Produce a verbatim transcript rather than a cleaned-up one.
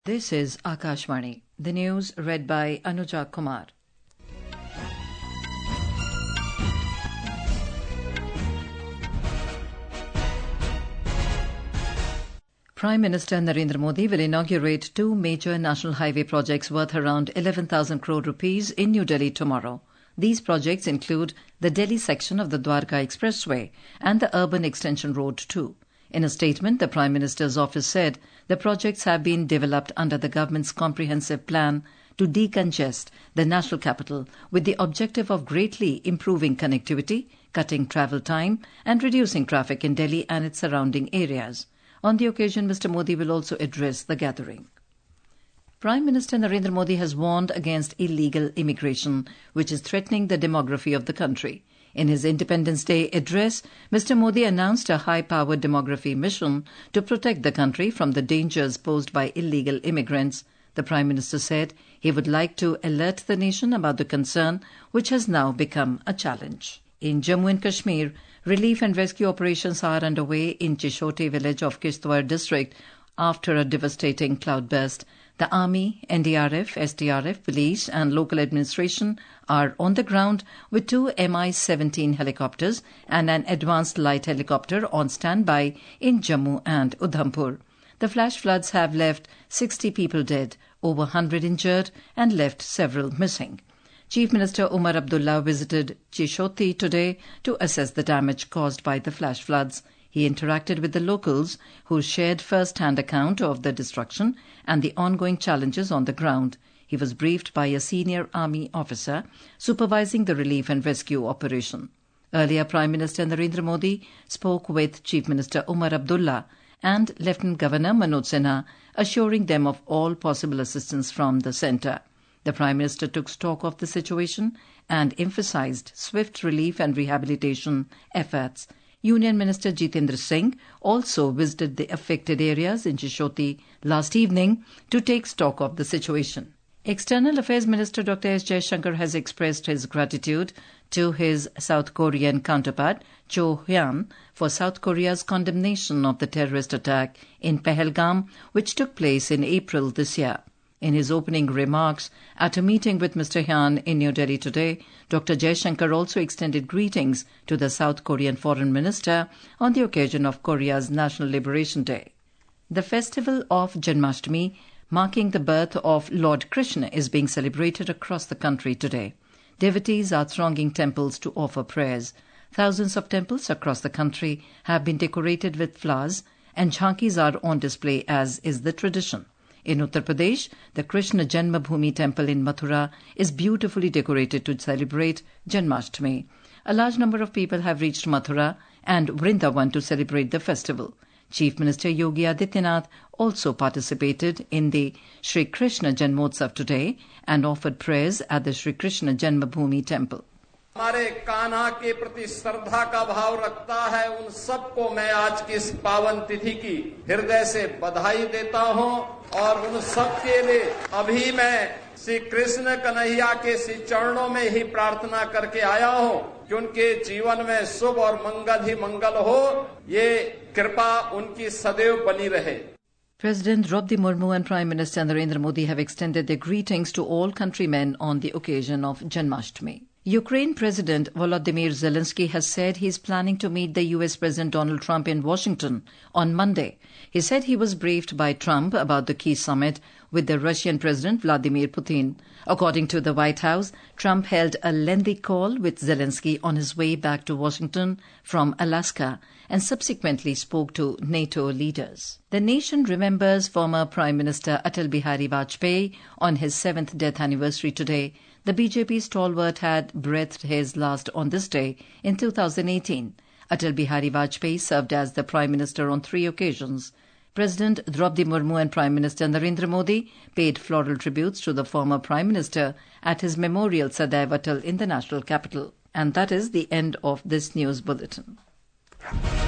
This is Akashvani. The news read by Anuja Kumar. Prime Minister Narendra Modi will inaugurate two major national highway projects worth around eleven thousand crore rupees in New Delhi tomorrow. These projects include the Delhi section of the Dwarka Expressway and the Urban Extension Road two. In a statement, the Prime Minister's office said the projects have been developed under the government's comprehensive plan to decongest the national capital with the objective of greatly improving connectivity, cutting travel time and reducing traffic in Delhi and its surrounding areas. On the occasion, Mister Modi will also address the gathering. Prime Minister Narendra Modi has warned against illegal immigration, which is threatening the demography of the country. In his Independence Day address, Mister Modi announced a high-powered demography mission to protect the country from the dangers posed by illegal immigrants. The Prime Minister said he would like to alert the nation about the concern, which has now become a challenge. In Jammu and Kashmir, relief and rescue operations are underway in Chishoti village of Kishtwar district after a devastating cloudburst. The Army, N D R F, S D R F, police and local administration are on the ground with two M I seventeen helicopters and an advanced light helicopter on standby in Jammu and Udhampur. The flash floods have left sixty people dead, over one hundred injured and left several missing. Chief Minister Umar Abdullah visited Chishoti today to assess the damage caused by the flash floods. He interacted with the locals who shared first-hand account of the destruction and the ongoing challenges on the ground. He was briefed by a senior army officer supervising the relief and rescue operation. Earlier, Prime Minister Narendra Modi spoke with Chief Minister Umar Abdullah and Lieutenant Governor Manoj Sinha, assuring them of all possible assistance from the centre. The Prime Minister took stock of the situation and emphasized swift relief and rehabilitation efforts. Union Minister Jitendra Singh also visited the affected areas in Chishoti last evening to take stock of the situation. External Affairs Minister Doctor S. Jaishankar has expressed his gratitude to his South Korean counterpart, Cho Hyun, for South Korea's condemnation of the terrorist attack in Pahalgam, which took place in April this year. In his opening remarks at a meeting with Mister Hyun in New Delhi today, Doctor Jaishankar also extended greetings to the South Korean Foreign Minister on the occasion of Korea's National Liberation Day. The festival of Janmashtami, marking the birth of Lord Krishna, is being celebrated across the country today. Devotees are thronging temples to offer prayers. Thousands of temples across the country have been decorated with flowers, and jhankis are on display as is the tradition. In Uttar Pradesh, the Krishna Janmabhoomi temple in Mathura is beautifully decorated to celebrate Janmashtami. A large number of people have reached Mathura and Vrindavan to celebrate the festival. Chief Minister Yogi Adityanath also participated in the Shri Krishna Janmotsav today and offered prayers at the Shri Krishna Janmabhoomi temple. हमारे कान्हा के प्रति श्रद्धा का भाव रखता है, उन सबको मैं आज की इस पावन तिथि की हृदय से बधाई देता हूं और उन सबके लिए अभी मैं श्री कृष्ण कन्हैया के श्री चरणों में ही प्रार्थना करके आया हूं कि उनके जीवन में शुभ और मंगल ही मंगल हो, ये कृपा उनकी सदैव बनी रहे. President Draupadi Murmu and Prime Minister Narendra Modi have extended their greetings to all countrymen on the occasion of Janmashtami. Ukraine President Volodymyr Zelensky has said he is planning to meet the U S President Donald Trump in Washington on Monday. He said he was briefed by Trump about the key summit with the Russian President Vladimir Putin. According to the White House, Trump held a lengthy call with Zelensky on his way back to Washington from Alaska and subsequently spoke to NATO leaders. The nation remembers former Prime Minister Atal Bihari Vajpayee on his seventh death anniversary today. The B J P stalwart had breathed his last on this day in two thousand eighteen. Atal Bihari Vajpayee served as the Prime Minister on three occasions. President Draupadi Murmu and Prime Minister Narendra Modi paid floral tributes to the former Prime Minister at his memorial Sadaiv Atal in the national capital. And that is the end of this news bulletin.